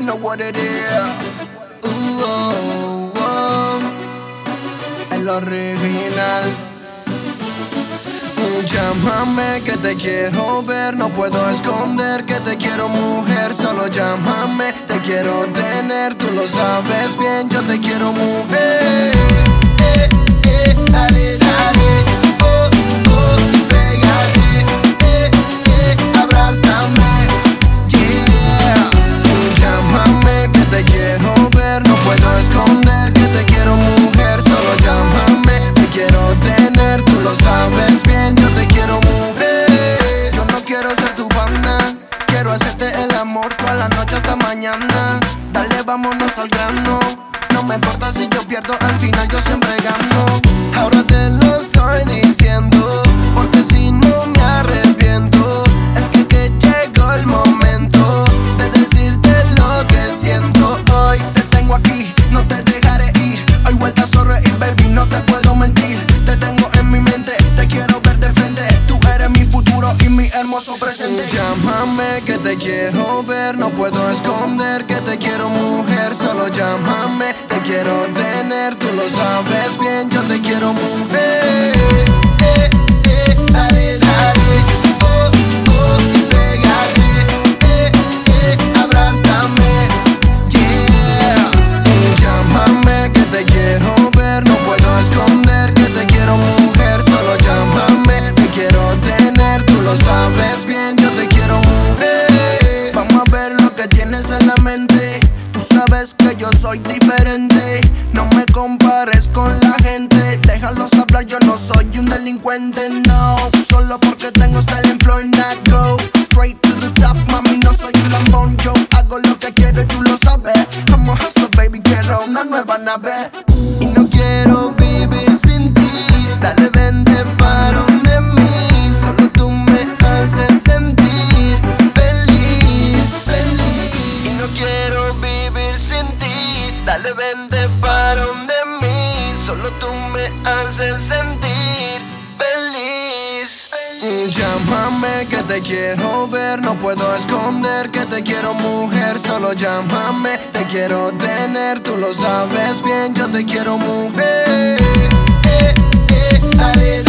know what it is. Oh, oh, el original. Llámame que te quiero ver, no puedo esconder que te quiero, mujer. Solo llámame, te quiero tener, tú lo sabes bien, yo te quiero, mujer. Dale, dale, oh, oh, pégate, abrázame, yeah. Llámame que te quiero ver, no puedo esconder que te quiero, mujer. Solo llámame, te quiero tener, tú lo sabes bien, yo te quiero, mujer. Yo no quiero ser tu banda, quiero hacerte el amor toda la noche hasta mañana. Dale, vámonos al grano, no me importa si yo pierdo, al final yo siempre gano. Ahora te lo estoy diciendo, porque si no me arrepiento. Es que llegó el momento de decirte lo que siento. Hoy te tengo aquí, no te dejaré ir. Hay vueltas a sonreír, baby, no te puedo mentir. Te tengo en mi mente, te quiero ver de frente. Tú eres mi futuro y mi hermoso presente. Llámame que te quiero ver, no puedo esconder que te quiero, mujer. Solo llámame, te quiero tener, tú lo sabes bien, yo te quiero, mujer. Dale, dale, oh, oh, y pégate, abrázame, yeah. Llámame que te quiero ver, no puedo esconder que te quiero, mujer. Solo llámame, te quiero tener, tú lo sabes bien, yo te quiero, mujer. Vamos a ver lo que tienes en la mente. Tú sabes que yo soy diferente, no me compares con la gente. Déjalos hablar, yo no soy un delincuente, no. Solo porque tengo style en flow y not go straight to the top, mami, no soy un lambón. Yo hago lo que quiero y tú lo sabes. I'm a hustle, baby, quiero una nueva nave. Y no quiero vivir sin ti. Dale, vente para donde mí. Solo tú me haces sentir feliz, feliz. Y no quiero vivir sin ti. Dale, vente para donde mí. Solo tú me haces sentir feliz, feliz. Llámame que te quiero ver, no puedo esconder que te quiero, mujer. Solo llámame, te quiero tener, tú lo sabes bien, yo te quiero, mujer. Dale,